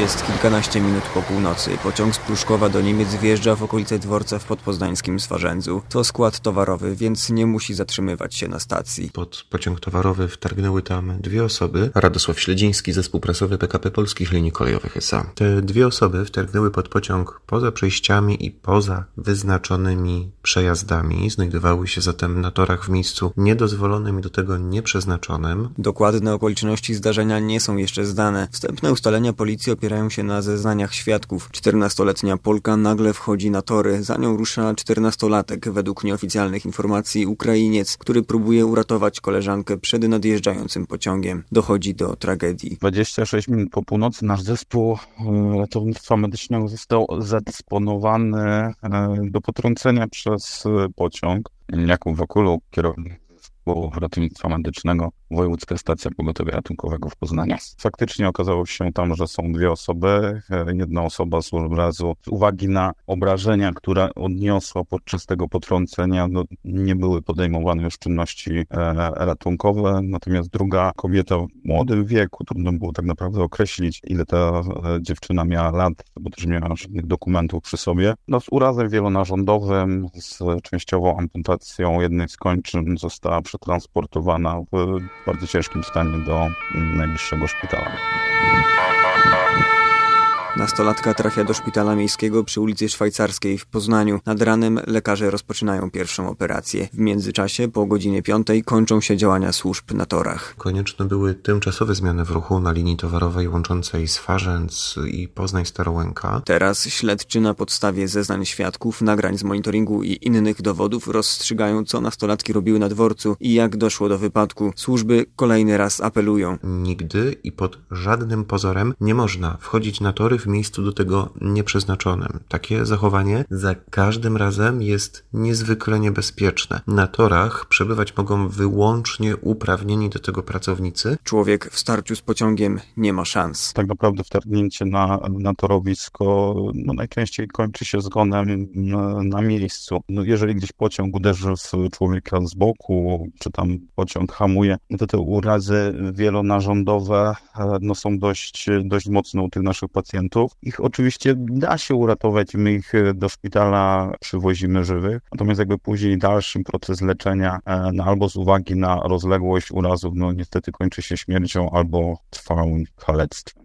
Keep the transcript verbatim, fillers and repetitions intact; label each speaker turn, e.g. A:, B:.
A: Jest kilkanaście minut po północy. Pociąg z Pruszkowa do Niemiec wjeżdża w okolice dworca w podpoznańskim Swarzędzu. To skład towarowy, więc nie musi zatrzymywać się na stacji.
B: Pod pociąg towarowy wtargnęły tam dwie osoby. Radosław Śledziński, zespół prasowy P K P Polskich Linii Kolejowych S A. Te dwie osoby wtargnęły pod pociąg poza przejściami i poza wyznaczonymi przejazdami. Znajdowały się zatem na torach w miejscu niedozwolonym i do tego nieprzeznaczonym.
A: Dokładne okoliczności zdarzenia nie są jeszcze zdane. Wstępne ustalenia policji opierają się na zeznaniach świadków. czternastoletnia Polka nagle wchodzi na tory. Za nią rusza czternastolatek, według nieoficjalnych informacji Ukrainiec, który próbuje uratować koleżankę przed nadjeżdżającym pociągiem. Dochodzi do tragedii.
C: dwadzieścia sześć minut po północy nasz zespół ratownictwa medycznego został zadysponowany do potrącenia przez pociąg. Jakub Wakulu, kierownik ratownictwa medycznego, Wojewódzka Stacja Pogotowia Ratunkowego w Poznaniu. Faktycznie okazało się tam, że są dwie osoby. Jedna osoba z urazu z uwagi na obrażenia, które odniosła podczas tego potrącenia, no, nie były podejmowane już czynności e, ratunkowe. Natomiast druga kobieta w młodym wieku, trudno było tak naprawdę określić, ile ta e, dziewczyna miała lat, bo też nie miała żadnych dokumentów przy sobie. No, z urazem wielonarządowym, z częściową amputacją jednej z kończyn została przetransportowana w bardzo ciężkim stanie do najbliższego szpitala.
A: Nastolatka trafia do szpitala miejskiego przy ulicy Szwajcarskiej w Poznaniu. Nad ranem lekarze rozpoczynają pierwszą operację. W międzyczasie po godzinie piątej kończą się działania służb na torach.
B: Konieczne były tymczasowe zmiany w ruchu na linii towarowej łączącej Swarzędz i Poznań-Starołęka.
A: Teraz śledczy na podstawie zeznań świadków, nagrań z monitoringu i innych dowodów rozstrzygają, co nastolatki robiły na dworcu i jak doszło do wypadku. Służby kolejny raz apelują.
B: Nigdy i pod żadnym pozorem nie można wchodzić na tory w miejscu do tego nieprzeznaczonym. Takie zachowanie za każdym razem jest niezwykle niebezpieczne. Na torach przebywać mogą wyłącznie uprawnieni do tego pracownicy.
A: Człowiek w starciu z pociągiem nie ma szans.
C: Tak naprawdę wtargnięcie na, na torowisko no, najczęściej kończy się zgonem na, na miejscu. No, jeżeli gdzieś pociąg uderzy w człowieka z boku, czy tam pociąg hamuje, no to te urazy wielonarządowe no, są dość, dość mocne u tych naszych pacjentów. Ich oczywiście da się uratować, my ich do szpitala przywozimy żywych, natomiast jakby później dalszy proces leczenia no, albo z uwagi na rozległość urazów, no niestety kończy się śmiercią albo trwałym kalectwem.